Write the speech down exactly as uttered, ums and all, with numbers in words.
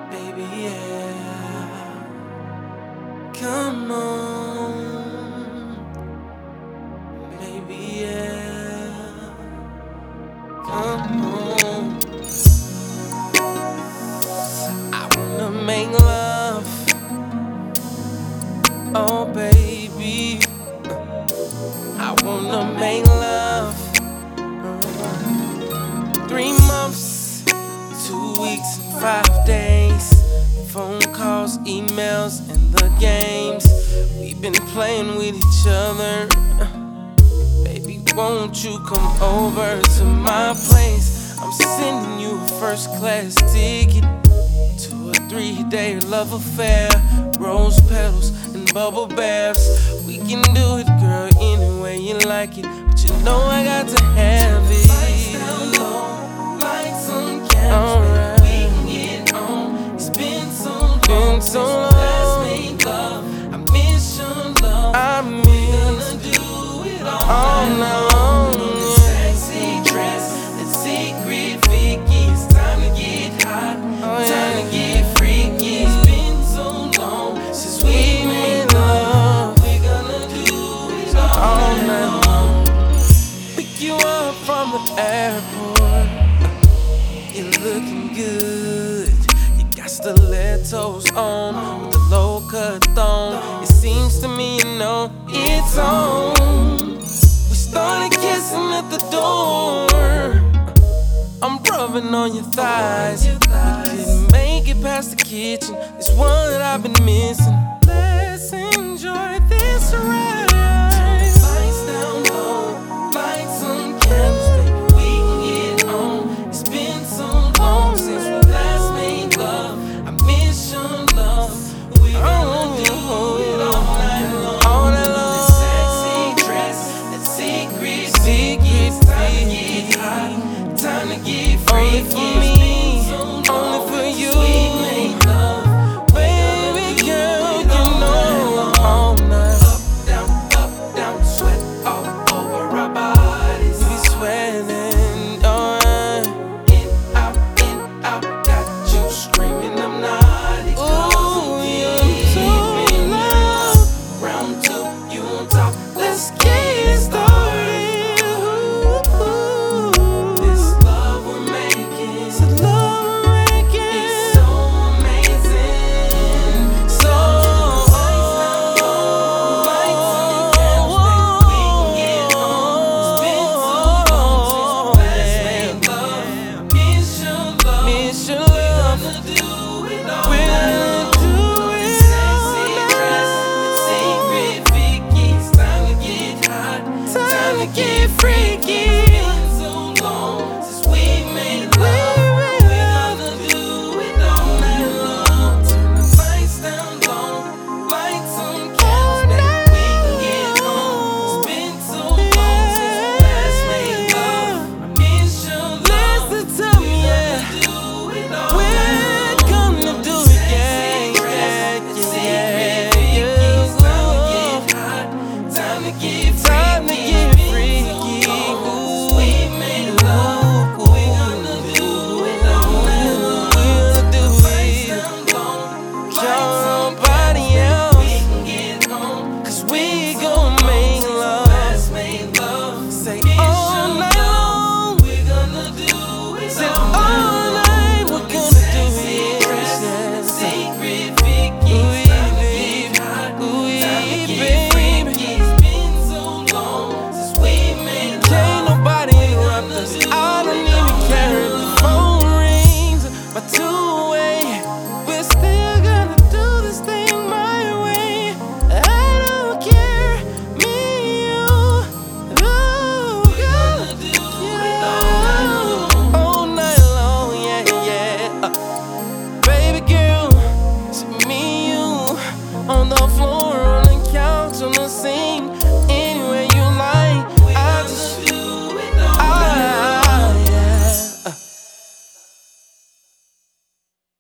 baby, yeah. Come on, baby, yeah. Come on. I wanna make love, oh baby. I wanna make love. Three months, two weeks, and five days. Phone calls, emails, and the games. We've been playing with each other. Baby, won't you come over to my place? I'm sending you a first class ticket to a three-day love affair. Rose petals and bubble baths. We can do it, girl, any way you like it, but you know I got to have it. Lights down low, lights on canvas, we can get on. It's been so long since we last made love. I miss your love. I miss. We're gonna do it all, all night long. That sexy dress, that secret Vicky. It's time to get hot, oh, yeah. Time to get freaky. It's been so long since we made love. We're gonna do it all, all night long. Pick you up from the airport. You're looking good. You got stilettos on with the low cut thong. It seems to me you know it's on. We started kissing at the door. I'm rubbing on your thighs. We didn't make it past the kitchen. This one that I've been missing. Let's enjoy this ride. Lights down low, lights on canvas, baby. We can get on. It's been so long since we last made love. I miss your love. We gonna do it all night long. All night long. That sexy dress, that secret, secret. It's time to get hot, time to get free. Only for me, so only for you. We made love, baby girl, you know all night. Up, down, up, down, sweat all over our bodies. We sweating, alright. In, out, in, out, got you screaming I'm naughty. Ooh, you're deep in love. Round two, you on top. Let's get started. Ooh, this love we're making, this love we're making, it's so amazing. So lights on canvas, baby, we can get on. It's been so long since we last made love. Miss your love, miss your love. We're gonna do it all. We're gonna do it all night. Sexy dress, that secret Vicky. It's time to get hot, time to get freaky. It's been so long since we made love. We're gonna do it all night long. Turn the lights down low, lights on canvas, baby. We can get on. It's been so long since we last made love. I miss your love. Listen to me, yeah. We're gonna do it, yeah, yeah, yeah, yeah. It's time to get hot, time to get freaky. Time to get freaky. Ooh, we made love. We're gonna do it all night long. We'll do it. Somebody else. We can get home, 'cause we gon' make love. Say all night long. We're gonna do it. Say all night. We're gonna do it. Yeah. Secret Vicky. It's time to get hot, time to get freaky. It's been so long since we made love. Can't nobody interrupt us. I don't even care if the phone rings. My two-way, we're still gonna do this thing my way. I don't care, me and you. Ooh, we're gonna do it all night long. All night long, yeah, yeah. Uh, baby girl, it's me and you on the floor.